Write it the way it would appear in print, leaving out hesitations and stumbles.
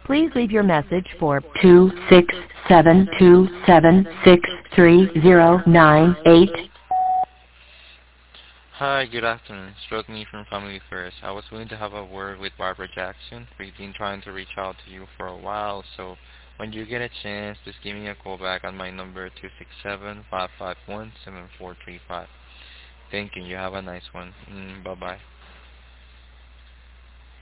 Please leave your message for 26727630988. Hi, good afternoon. Stroke me from Family First. I was willing to have a word with Barbara Jackson. We've been trying to reach out to you for a while, so when you get a chance, just give me a call back on my number 267-551-7435. Thank you. You have a nice one. Bye-bye.